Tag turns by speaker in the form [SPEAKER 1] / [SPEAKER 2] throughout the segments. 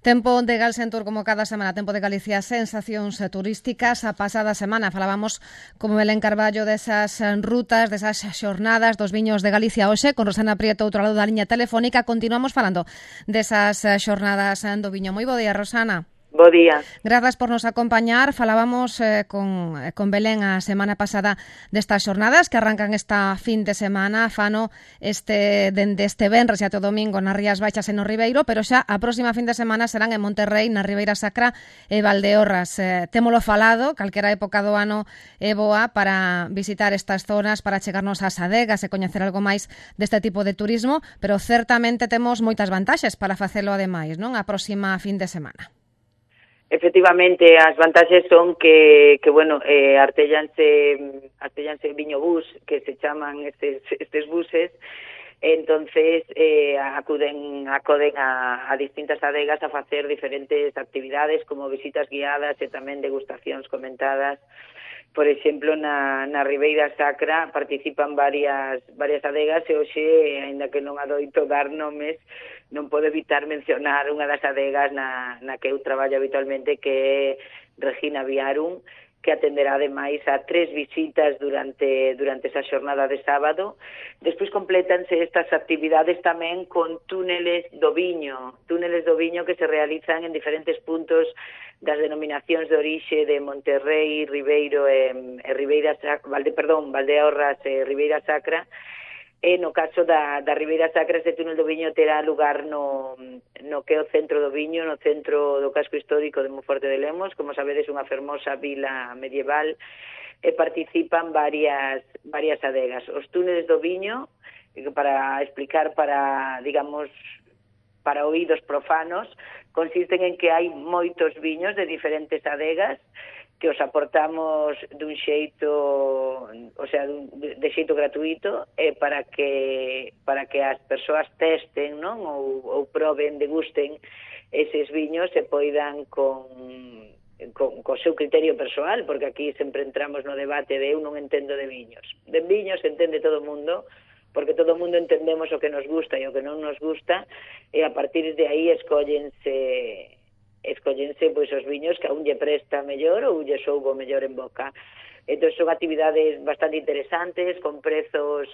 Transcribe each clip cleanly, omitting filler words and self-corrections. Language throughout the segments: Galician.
[SPEAKER 1] Tempo de Galsentur como cada semana, Tempo de Galicia, sensacións turísticas. A pasada semana falábamos como Belén Carballo desas rutas, desas xornadas dos viños de Galicia hoxe, con Rosana Prieto outro lado da liña telefónica. Continuamos falando desas xornadas do viño. Moi bo día, Rosana.
[SPEAKER 2] Bo día.
[SPEAKER 1] Grazas por nos acompañar. Falábamos con Belén a semana pasada destas xornadas que arrancan esta fin de semana, fano dende este venres e até o domingo nas Rías Baixas e no Ribeiro, pero xa a próxima fin de semana serán en Monterrei, na Ribeira Sacra e Valdeorras. Témolo falado, calquera época do ano é boa para visitar estas zonas, para chegarnos ás adegas e coñecer algo máis deste tipo de turismo, pero certamente temos moitas vantaxes para facelo ademais, non? A próxima fin de semana.
[SPEAKER 2] Efectivamente, as vantaxes son que artéllanse viño bus, que se chaman estes buses, entonces acuden a distintas adegas a facer diferentes actividades como visitas guiadas e tamén degustacións comentadas. Por exemplo, na Ribeira Sacra participan varias adegas e hoxe, aínda que non adoito dar nomes, non podo evitar mencionar unha das adegas na que eu traballo habitualmente, que é Regina Viarum, que atenderá ademais a 3 visitas durante esa xornada de sábado. Despois complétanse estas actividades tamén con túneles do viño que se realizan en diferentes puntos das denominacións de orixe de Monterrei, Ribeiro Valdeorras e Ribeira Sacra. E no caso da Ribeira Sacra, este túnel do viño terá lugar no que é o centro do viño, no centro do casco histórico de Monforte de Lemos, como sabedes, unha fermosa vila medieval, e participan varias adegas. Os túneles do viño, para explicar para oídos profanos, consisten en que hai moitos viños de diferentes adegas que os aportamos de xeito gratuito, para que as persoas testen, non, ou proben, degusten eses viños e poidan co seu criterio persoal, porque aquí sempre entramos no debate de eu non entendo de viños. De viños entende todo o mundo, porque todo o mundo entendemos o que nos gusta e o que non nos gusta, e a partir de aí escóllense pois os viños que a un lle presta mellor ou lle soubo mellor en boca. Entón son actividades bastante interesantes, con prezos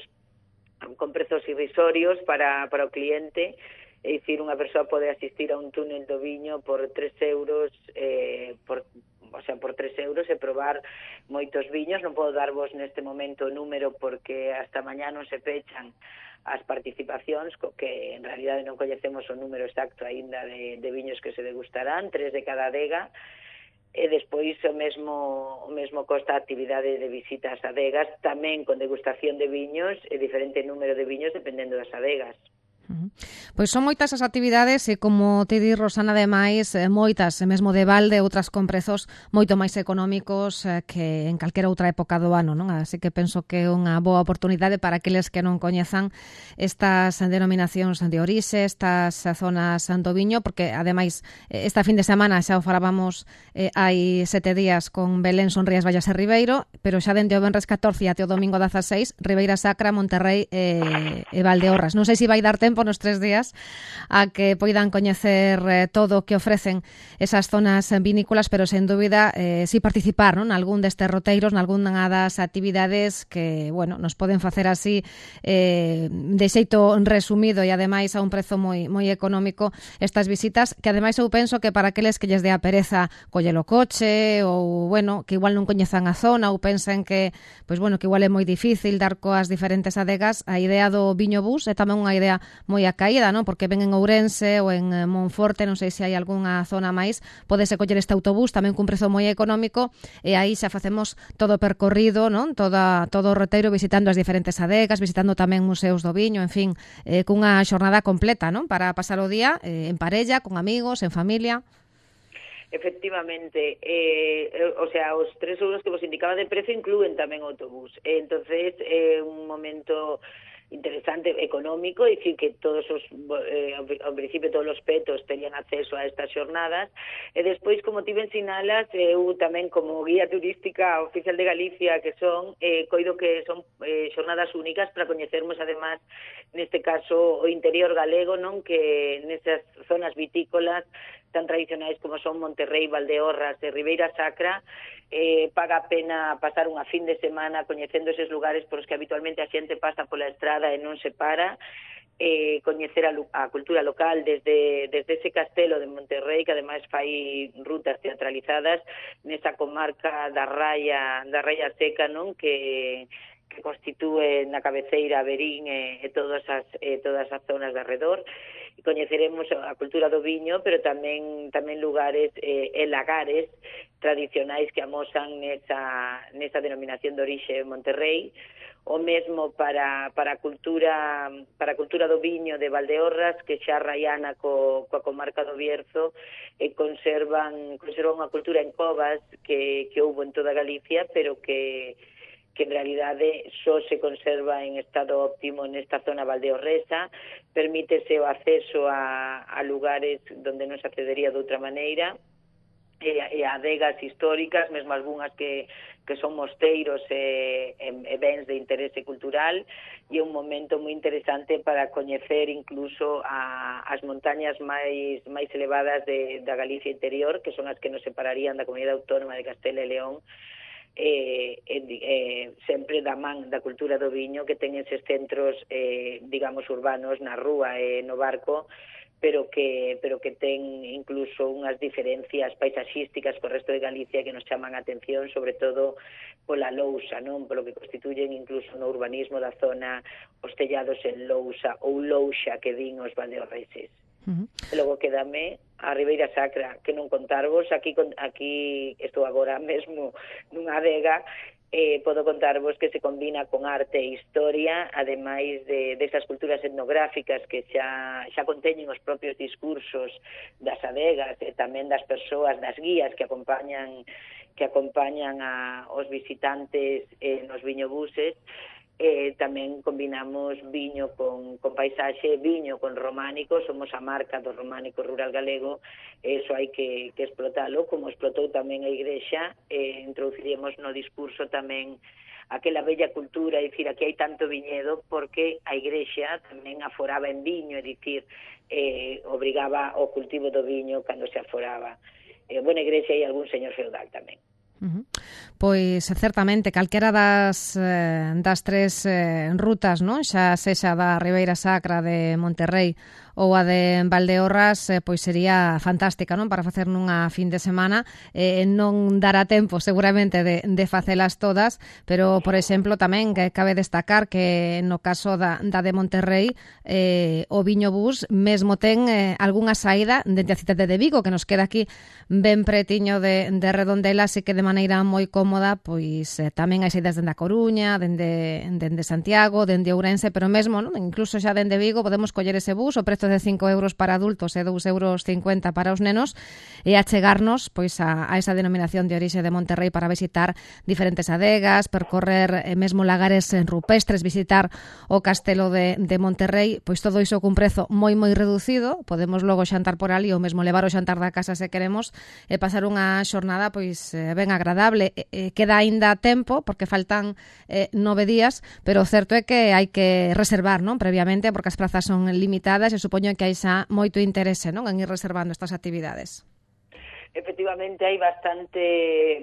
[SPEAKER 2] irrisorios para o cliente. É dicir, unha persoa pode asistir a un túnel do viño por 3 euros, por 3 euros e probar moitos viños. Non podo darvos neste momento o número porque hasta mañá non se pechan as participacións, que en realidade non coñecemos o número exacto aínda de viños que se degustarán, 3 de cada adega, e despois o mesmo costa a actividade de visita ás adegas, tamén con degustación de viños e diferente número de viños dependendo das adegas.
[SPEAKER 1] Pois son moitas as actividades e, como te di, Rosana, ademais, moitas, mesmo de balde, outras con prezos moito máis económicos que en calquera outra época do ano, non? Así que penso que é unha boa oportunidade para aqueles que non coñezan estas denominacións de orixe, estas zonas do viño, porque, ademais, esta fin de semana xa o falábamos hai 7 días con Belén, son Rías Baixas e Ribeiro, pero xa dende o venres 14 até o domingo 16, Ribeira Sacra, Monterrei e Valdeorras. Non sei se vai dar tempo nos 3 días a que poidan coñecer todo o que ofrecen esas zonas vinícolas, pero sen dúbida si participar, non, algún destes roteiros, nalgúna das actividades que, bueno, nos poden facer así de xeito resumido e ademais a un prezo moi económico estas visitas, que ademais eu penso que para aqueles que lles dé a pereza coller o coche ou, bueno, que igual non coñezan a zona ou pensen que, pois, bueno, que igual é moi difícil dar coas diferentes adegas, a idea do viño bus é tamén unha idea moi acaída, non? Porque ven en Ourense ou en Monforte, non sei se hai algunha zona máis, podese coller este autobús tamén cun prezo moi económico e aí xa facemos todo o percorrido, non? Todo o roteiro visitando as diferentes adegas, visitando tamén museos do viño, en fin, cunha xornada completa, non? Para pasar o día en parella, con amigos, en familia.
[SPEAKER 2] Efectivamente, os 3 euros que vos indicaba de precio inclúen tamén o autobús. Entonces, un momento interesante, económico, e dicir que todos ao principio todos os petos tenían acceso a estas xornadas, e despois, como ti ben sinalas, eu tamén como guía turística oficial de Galicia que son, coido que son xornadas únicas para coñecermos además, neste caso, o interior galego, non, que nesas zonas vitícolas tan tradicionais como son Monterrei, Valdeorras e Ribeira Sacra, paga a pena pasar unha fin de semana coñecendo eses lugares por os que habitualmente a xente pasa pola estrada e non se para, coñecer a cultura local desde ese castelo de Monterrei, que ademais fai rutas teatralizadas nesa comarca da Raia Seca, non, que constitúe na cabeceira Verín e todas as zonas de arredor. E coñeceremos a cultura do viño, pero tamén lugares e lagares tradicionais que amosan nesa denominación de orixe Monterrei. O mesmo para a cultura do viño de Valdeorras, que xa raiana coa comarca do Bierzo, conservan unha cultura en covas que houbo en toda Galicia, pero que en realidade só se conserva en estado óptimo nesta zona valdeorresa. Permítese o acceso a lugares donde non se accedería de outra maneira, e adegas históricas, mesmo algunhas que son mosteiros e bens de interese cultural, e é un momento moi interesante para coñecer incluso as montañas máis elevadas da Galicia interior, que son as que nos separarían da Comunidade Autónoma de Castela e León, sempre da man da cultura do viño, que ten eses centros, digamos, urbanos na rúa e no barco, pero que ten incluso unhas diferencias paisaxísticas co resto de Galicia que nos chaman a atención, sobre todo pola lousa, non, polo que constituyen incluso no urbanismo da zona os tellados en lousa ou louxa que din os valdeorreses. E logo quedame a Ribeira Sacra, que non contarvos, aquí estou agora mesmo nunha adega. Podo contarvos que se combina con arte e historia, ademais desas culturas etnográficas que xa conteñen os propios discursos das adegas e tamén das persoas, das guías que acompañan aos visitantes nos viñobuses. Tamén combinamos viño con paisaxe, viño con románico, somos a marca do románico rural galego, eso hai que explotalo, como explotou tamén a Igrexa. Introduciríamos no discurso tamén aquela bella cultura, é dicir, aquí hai tanto viñedo porque a Igrexa tamén aforaba en viño, é dicir, obrigaba ao cultivo do viño cando se aforaba. Bueno, a Igrexa hai algún señor feudal tamén.
[SPEAKER 1] Pois certamente calquera das tres rutas, non? Xa sexa da Ribeira Sacra, de Monterrei ou a de Valdeorras, pois sería fantástica, non? Para facer nunha fin de semana. Non dará tempo seguramente de facelas todas, pero por exemplo tamén que cabe destacar que no caso da de Monterrei, o Viño Bus mesmo ten algunha saída dende a cidade de Vigo, que nos queda aquí ben pretiño de Redondela, así que de maneira moi cómoda, pois tamén hai saídas dende a Coruña, dende Santiago, dende Ourense, pero mesmo, non? Incluso xa dende Vigo podemos coller ese bus, o prezo de 5 euros para adultos e 2,50 euros para os nenos, e achegarnos pois a esa denominación de orixe de Monterrei para visitar diferentes adegas, percorrer mesmo lagares rupestres, visitar o castelo de Monterrei, pois todo iso cun prezo moi reducido. Podemos logo xantar por ali ou mesmo levar o xantar da casa se queremos e pasar unha xornada pois ben agradable. Queda aínda tempo porque faltan 9 días, pero o certo é que hai que reservar, non, previamente, porque as prazas son limitadas e supoño que hai xa moito interese, non, en ir reservando estas actividades.
[SPEAKER 2] Efectivamente hai bastante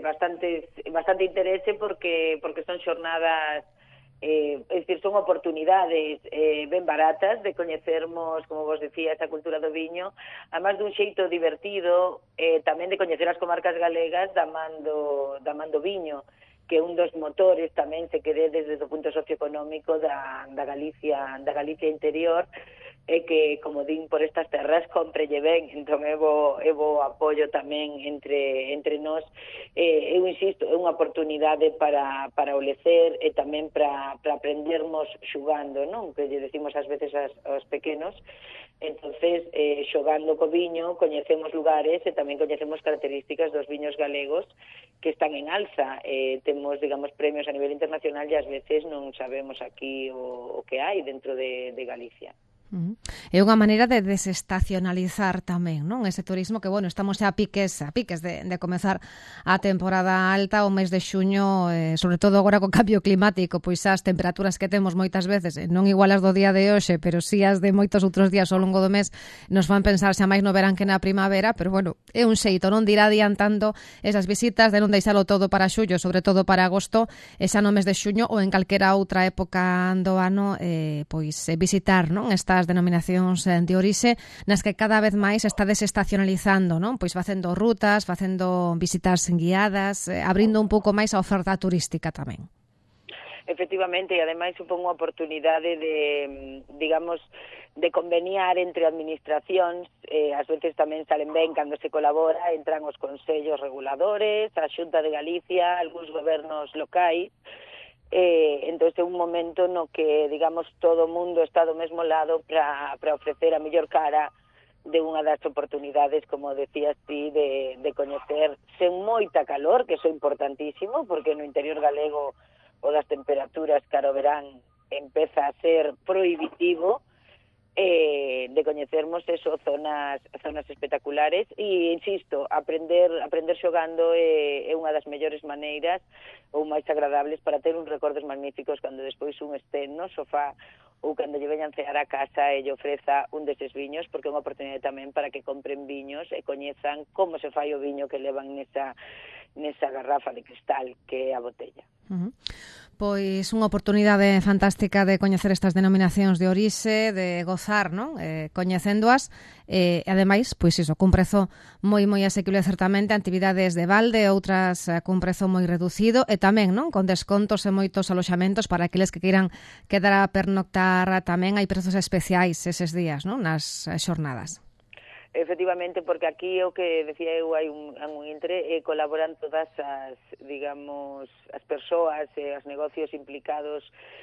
[SPEAKER 2] interese porque son xornadas, é dicir, son oportunidades ben baratas de coñecermos, como vos decía, esa cultura do viño, además dun xeito divertido, tamén de coñecer as comarcas galegas da man do viño, que é un dos motores tamén, se quere, desde o punto socioeconómico da Galicia interior, e que, como din, por estas terras comprelle ben. Entón é bo apoio tamén entre nós. Eu insisto, é unha oportunidade para o lecer e tamén para aprendermos xugando, non? Que lle decimos ás veces aos pequenos. Entonces, xogando co viño, coñecemos lugares e tamén coñecemos características dos viños galegos que están en alza. Temos, digamos, premios a nivel internacional e ás veces non sabemos aquí o que hai dentro de Galicia.
[SPEAKER 1] É unha maneira de desestacionalizar tamén, non? Ese turismo que, bueno, estamos xa a piques de comezar a temporada alta, o mes de xuño, sobre todo agora co cambio climático, pois as temperaturas que temos moitas veces, non igual as do día de hoxe, pero sí as de moitos outros días ao longo do mes, nos van pensar xa máis no verán que na primavera, pero, bueno, é un xeito, non, de ir adiantando esas visitas, de non deixalo todo para xullo, sobre todo para agosto, e xa no mes de xuño ou en calquera outra época do ano, pois visitar, non, estas denominacións de orixe nas que cada vez máis está desestacionalizando, non? Pois facendo rutas, facendo visitas guiadas, abrindo un pouco máis a oferta turística tamén.
[SPEAKER 2] Efectivamente, e ademais supón unha oportunidade de, digamos, de conveniar entre administracións, ás veces tamén salen ben cando se colabora, entran os consellos reguladores, a Xunta de Galicia, algúns gobernos locais. Entón é un momento no que, digamos, todo o mundo está do mesmo lado para ofrecer a mellor cara de unha das oportunidades, como decías ti, de coñecer sen moita calor, que iso é importantísimo, porque no interior galego o das temperaturas cara ao verán empeza a ser prohibitivo, de coñecermos eso, zonas espectaculares, e insisto, aprender xogando é unha das mellores maneiras ou máis agradables para ter uns recordos magníficos cando despois un este no sofá ou cando lle veñan cear a casa e lle ofreza un deses viños, porque é unha oportunidade tamén para que compren viños e coñezan como se fai o viño que levan nesa garrafa de cristal que é a botella.
[SPEAKER 1] Pois unha oportunidade fantástica de coñecer estas denominacións de orixe, de gozar, non? Coñecéndoas, e ademais, pois iso, cun prezo moi asequible certamente, actividades de balde, outras cun prezo moi reducido, e tamén, non? Con descontos e moitos aloxamentos para aqueles que queiran quedar a pernoctar tamén, hai prezos especiais eses días, non? Nas xornadas.
[SPEAKER 2] Efectivamente, porque aquí o que decía eu hai un intre, colaboran todas as, digamos, as persoas e os negocios implicados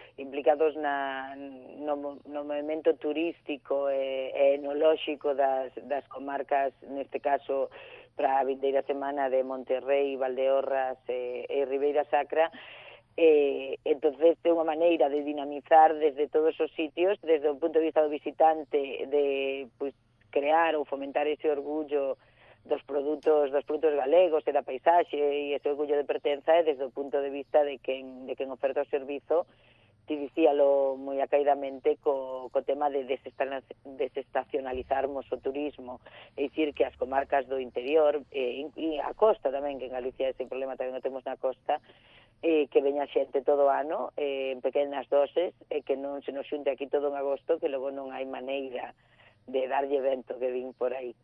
[SPEAKER 2] no movimento turístico e enolóxico das comarcas, neste caso para a vindeira semana de Monterrey, Valdeorras e Ribeira Sacra. Entonces é unha maneira de dinamizar desde todos os sitios, desde o punto de vista do visitante, de, pois, crear ou fomentar ese orgullo dos produtos galegos e da paisaxe e ese orgullo de pertenza, e desde o punto de vista de quen oferta o servizo, ti dicíalo moi acaidamente co tema de desestacionalizarmos o turismo, é dicir que as comarcas do interior e a costa tamén, que en Galicia ese problema tamén o temos na costa, que veña xente todo o ano en pequenas doses, e que non se nos xunte aquí todo en agosto, que logo non hai maneira de darlle vento que vin por aí.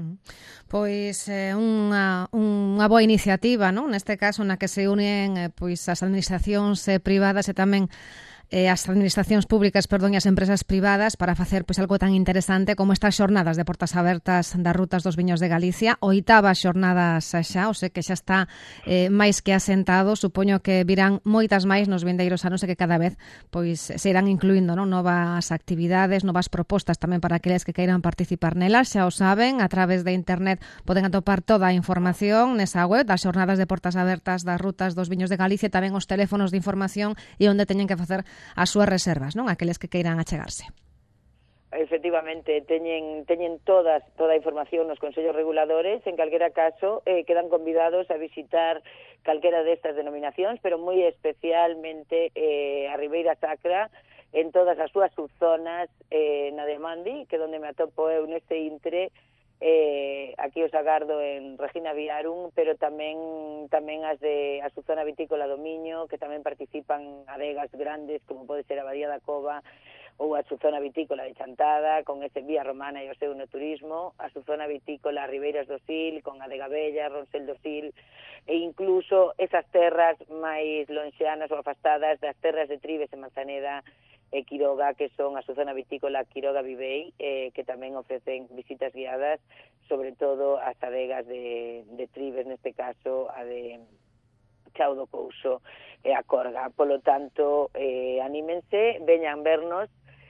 [SPEAKER 1] Pois unha boa iniciativa, non? Neste caso na que se unen pois as administracións privadas e tamén as administracións públicas, e as empresas privadas para facer pois algo tan interesante como estas xornadas de portas abertas das rutas dos viños de Galicia, oitavas xornadas xa, o sei que xa está máis que asentado, supoño que virán moitas máis nos vindeiros anos e que cada vez pois se irán incluindo, non, novas actividades, novas propostas tamén para aqueles que queiran participar nelas, xa o saben, a través de internet poden atopar toda a información nesa web das xornadas de portas abertas das rutas dos viños de Galicia, tamén os teléfonos de información e onde teñen que facer as súas reservas, non? Aqueles que queiran achegarse.
[SPEAKER 2] Efectivamente, teñen toda a información nos consellos reguladores. En calquera caso, quedan convidados a visitar calquera destas denominacións, pero moi especialmente a Ribeira Sacra, en todas as súas subzonas, na de Mandi, que é onde me atopo eu neste intre. Aquí os agardo en Regina Viarum, pero tamén as de a subzona vitícola do Miño, que tamén participan adegas grandes como pode ser a Badía da Cova, ou a subzona vitícola de Chantada con ese Vía Romana e o seu enoturismo, a subzona vitícola Ribeiras do Sil con Adega Bella, Ronsel do Sil, e incluso esas terras máis lonxeanas ou afastadas das terras de Tribes e Manzaneda e Quiroga, que son a subzona vitícola Quiroga Vivei, que tamén ofrecen visitas guiadas, sobre todo as adegas de Tribes, neste caso a de Chao do Couso e a Corga. Polo tanto, anímense, veñan vernos,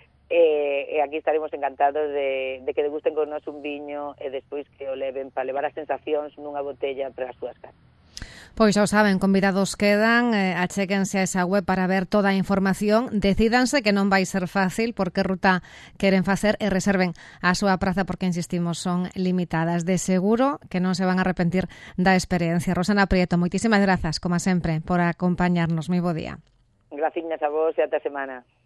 [SPEAKER 2] e aquí estaremos encantados de que degusten con nos un viño e despois que o leven para levar as sensacións nunha botella para as súas casas.
[SPEAKER 1] Pois xa o saben, convidados quedan, achéquense a esa web para ver toda a información, decídanse que non vai ser fácil porque ruta queren facer e reserven a súa praza porque, insistimos, son limitadas. De seguro que non se van a arrepentir da experiencia. Rosana Prieto, moitísimas grazas, como sempre, por acompañarnos. Moi bo día.
[SPEAKER 2] Graciñas a vos e ata semana.